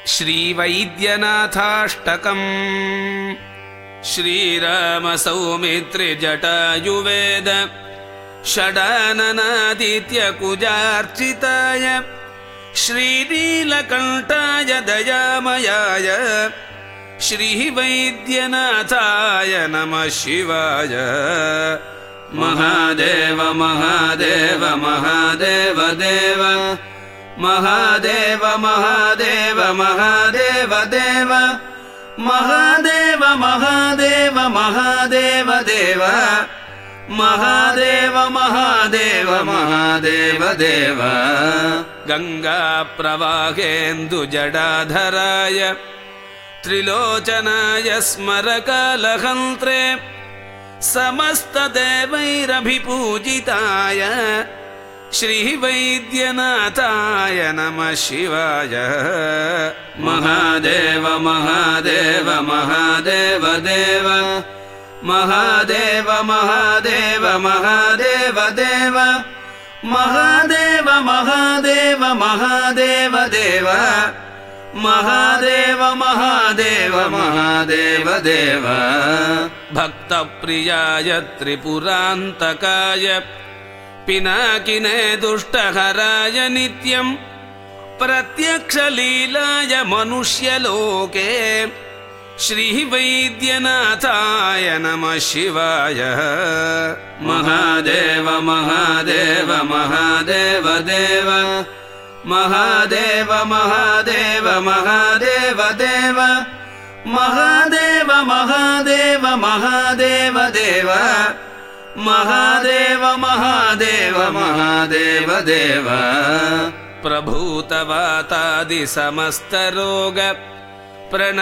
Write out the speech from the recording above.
श्रीवैद्यनाथाष्टकम् श्रीराम सौमित्रि जटायुवेद षडाननादित्य कुजार्चिताय श्रीनीलकण्ठाय दयामयाय श्रीवैद्यनाथाय नमः शिवाय। महादेव महादेव महादेव देव महादेव महादेव महादेव देव महादेव महादेव महादेव देव महादेव महादेव महादेव देव। गंगा प्रवाहेन्दु जडाधराय त्रिलोचनाय स्मरकालहन्त्रे समस्त देवैरभिपूजिताय श्रीवैद्यनाथाय नमः शिवाय। महादेव महादेव महादेव देव महादेव महादेव महादेव देव महादेव महादेव महादेव देव महादेव महादेव महादेव देव। भक्तप्रियाय त्रिपुरान्तकाय पिनाकिने दुष्टहराय नित्यं प्रत्यक्षलीलाय मनुष्यलोके श्रीवैद्यनाथाय नमः शिवाय। महादेव महादेव महादेव देव महादेव महादेव महादेव देव महादेव महादेव महादेव देव महादेव महादेव महादेव देव। प्रभूतवातादि समस्त रोग